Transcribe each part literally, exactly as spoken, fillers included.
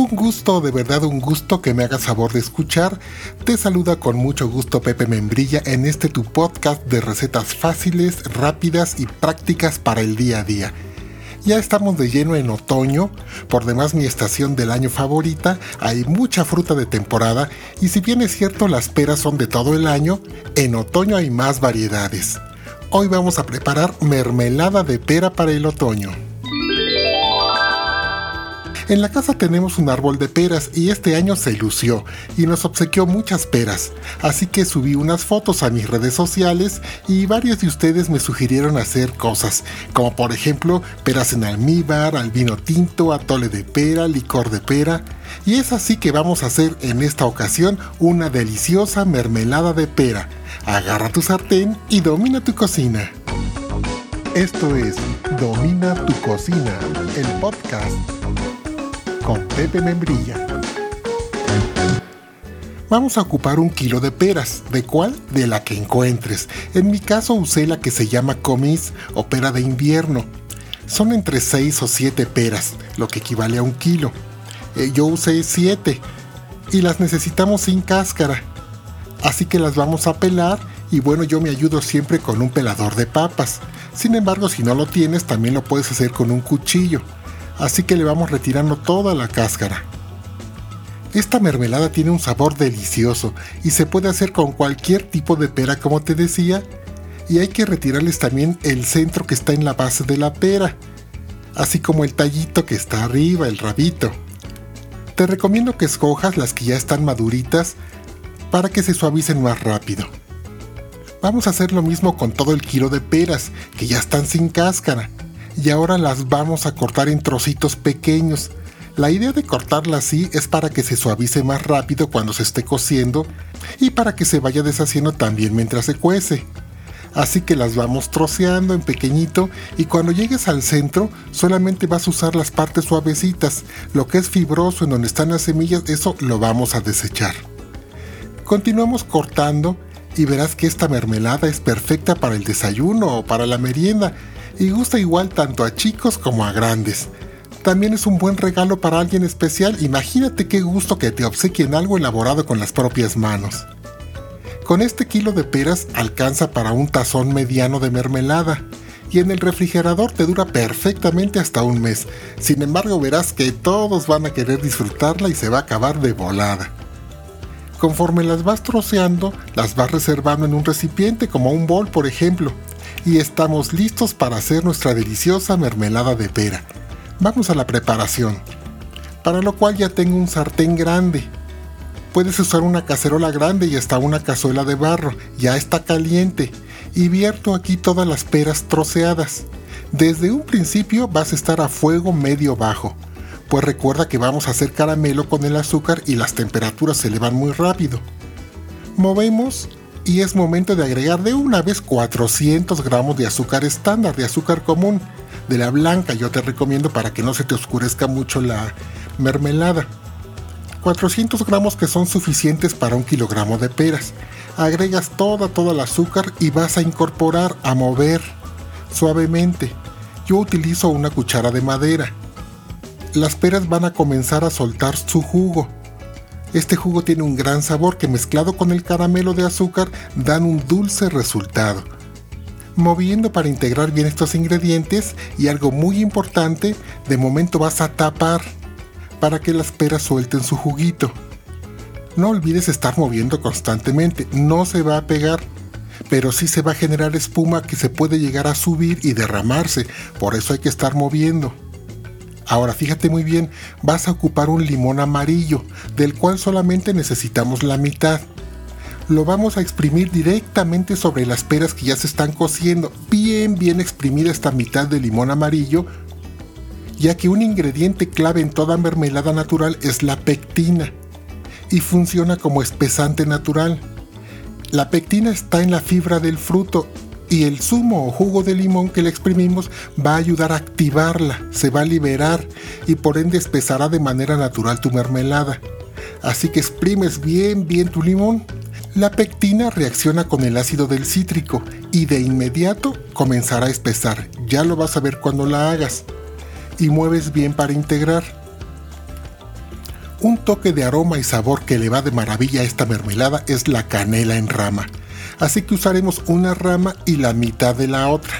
Un gusto, de verdad un gusto que me hagas favor de escuchar. Te saluda con mucho gusto Pepe Membrilla en este tu podcast de recetas fáciles, rápidas y prácticas para el día a día. Ya estamos de lleno en otoño, por demás mi estación del año favorita, hay mucha fruta de temporada y si bien es cierto las peras son de todo el año, en otoño hay más variedades. Hoy vamos a preparar mermelada de pera para el otoño. En la casa tenemos un árbol de peras y este año se lució y nos obsequió muchas peras, así que subí unas fotos a mis redes sociales y varios de ustedes me sugirieron hacer cosas, como por ejemplo peras en almíbar, al vino tinto, atole de pera, licor de pera, y es así que vamos a hacer en esta ocasión una deliciosa mermelada de pera. Agarra tu sartén y domina tu cocina. Esto es Domina tu Cocina, el podcast con Pepe Membrilla. Vamos a ocupar un kilo de peras. ¿De cuál? De la que encuentres. En mi caso usé la que se llama comis o pera de invierno. Son entre seis o siete peras, lo que equivale a un kilo. Eh, yo usé siete y las necesitamos sin cáscara. Así que las vamos a pelar y bueno, yo me ayudo siempre con un pelador de papas. Sin embargo, si no lo tienes, también lo puedes hacer con un cuchillo. Así que le vamos retirando toda la cáscara. Esta mermelada tiene un sabor delicioso y se puede hacer con cualquier tipo de pera, como te decía, y hay que retirarles también el centro que está en la base de la pera, así como el tallito que está arriba, el rabito. Te recomiendo que escojas las que ya están maduritas para que se suavicen más rápido. Vamos a hacer lo mismo con todo el kilo de peras, que ya están sin cáscara. Y ahora las vamos a cortar en trocitos pequeños. La idea de cortarlas así es para que se suavice más rápido cuando se esté cociendo y para que se vaya deshaciendo también mientras se cuece. Así que las vamos troceando en pequeñito y cuando llegues al centro solamente vas a usar las partes suavecitas. Lo que es fibroso en donde están las semillas, eso lo vamos a desechar. Continuamos cortando y verás que esta mermelada es perfecta para el desayuno o para la merienda. Y gusta igual tanto a chicos como a grandes. También es un buen regalo para alguien especial. Imagínate qué gusto que te obsequien algo elaborado con las propias manos. Con este kilo de peras alcanza para un tazón mediano de mermelada y en el refrigerador te dura perfectamente hasta un mes. Sin embargo, verás que todos van a querer disfrutarla y se va a acabar de volada. Conforme las vas troceando, las vas reservando en un recipiente como un bol, por ejemplo. Y estamos listos para hacer nuestra deliciosa mermelada de pera. Vamos a la preparación, para lo cual ya tengo un sartén grande. Puedes usar una cacerola grande y hasta una cazuela de barro, ya está caliente, y vierto aquí todas las peras troceadas. Desde un principio vas a estar a fuego medio bajo, pues recuerda que vamos a hacer caramelo con el azúcar y las temperaturas se elevan muy rápido. Movemos. Y es momento de agregar de una vez cuatrocientos gramos de azúcar estándar, de azúcar común, de la blanca, yo te recomiendo para que no se te oscurezca mucho la mermelada. cuatrocientos gramos que son suficientes para un kilogramo de peras. Agregas toda, toda el azúcar y vas a incorporar, a mover suavemente. Yo utilizo una cuchara de madera. Las peras van a comenzar a soltar su jugo. Este jugo tiene un gran sabor que mezclado con el caramelo de azúcar dan un dulce resultado. Moviendo para integrar bien estos ingredientes y algo muy importante, de momento vas a tapar para que las peras suelten su juguito. No olvides estar moviendo constantemente, no se va a pegar, pero sí se va a generar espuma que se puede llegar a subir y derramarse, por eso hay que estar moviendo. Ahora fíjate muy bien, vas a ocupar un limón amarillo, del cual solamente necesitamos la mitad. Lo vamos a exprimir directamente sobre las peras que ya se están cociendo, bien bien exprimida esta mitad de limón amarillo, ya que un ingrediente clave en toda mermelada natural es la pectina, y funciona como espesante natural. La pectina está en la fibra del fruto, y el zumo o jugo de limón que le exprimimos va a ayudar a activarla, se va a liberar y por ende espesará de manera natural tu mermelada. Así que exprimes bien bien tu limón. La pectina reacciona con el ácido del cítrico y de inmediato comenzará a espesar. Ya lo vas a ver cuando la hagas. Y mueves bien para integrar. Un toque de aroma y sabor que le va de maravilla a esta mermelada es la canela en rama, así que usaremos una rama y la mitad de la otra.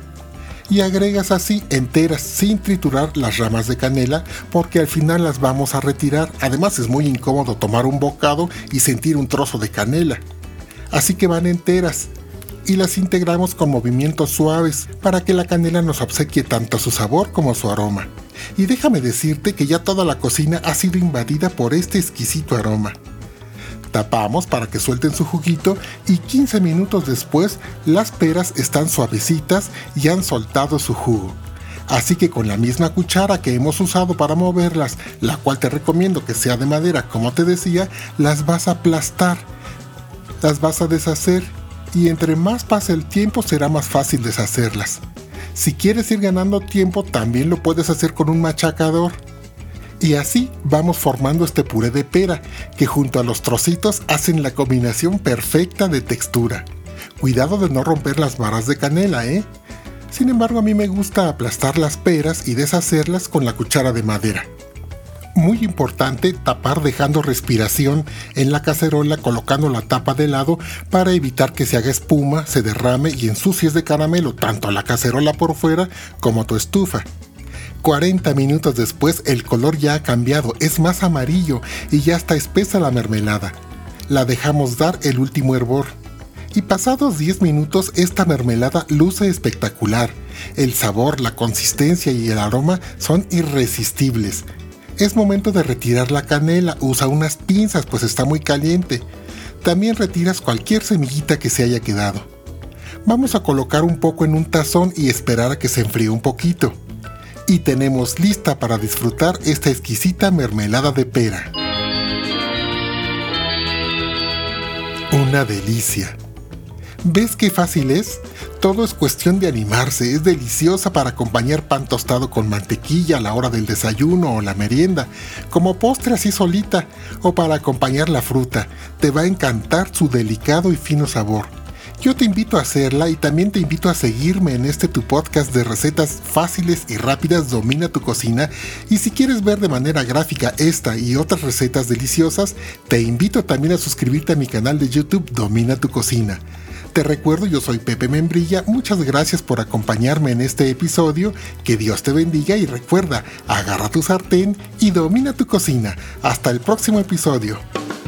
Y agregas así enteras sin triturar las ramas de canela porque al final las vamos a retirar. Además es muy incómodo tomar un bocado y sentir un trozo de canela. Así que van enteras y las integramos con movimientos suaves para que la canela nos obsequie tanto su sabor como su aroma. Y déjame decirte que ya toda la cocina ha sido invadida por este exquisito aroma. Tapamos para que suelten su juguito y quince minutos después las peras están suavecitas y han soltado su jugo. Así que con la misma cuchara que hemos usado para moverlas, la cual te recomiendo que sea de madera como te decía, las vas a aplastar, las vas a deshacer y entre más pase el tiempo será más fácil deshacerlas. Si quieres ir ganando tiempo también lo puedes hacer con un machacador. Y así vamos formando este puré de pera, que junto a los trocitos hacen la combinación perfecta de textura. Cuidado de no romper las varas de canela, ¿eh? Sin embargo, a mí me gusta aplastar las peras y deshacerlas con la cuchara de madera. Muy importante tapar dejando respiración en la cacerola colocando la tapa de lado para evitar que se haga espuma, se derrame y ensucies de caramelo tanto la cacerola por fuera como tu estufa. cuarenta minutos después el color ya ha cambiado, es más amarillo y ya está espesa la mermelada. La dejamos dar el último hervor. Y pasados diez minutos esta mermelada luce espectacular. El sabor, la consistencia y el aroma son irresistibles. Es momento de retirar la canela, usa unas pinzas pues está muy caliente. También retiras cualquier semillita que se haya quedado. Vamos a colocar un poco en un tazón y esperar a que se enfríe un poquito. Y tenemos lista para disfrutar esta exquisita mermelada de pera. Una delicia. ¿Ves qué fácil es? Todo es cuestión de animarse, es deliciosa para acompañar pan tostado con mantequilla a la hora del desayuno o la merienda, como postre así solita, o para acompañar la fruta. Te va a encantar su delicado y fino sabor. Yo te invito a hacerla y también te invito a seguirme en este tu podcast de recetas fáciles y rápidas Domina tu Cocina, y si quieres ver de manera gráfica esta y otras recetas deliciosas, te invito también a suscribirte a mi canal de YouTube Domina tu Cocina. Te recuerdo, yo soy Pepe Membrilla, muchas gracias por acompañarme en este episodio, que Dios te bendiga y recuerda, agarra tu sartén y domina tu cocina. Hasta el próximo episodio.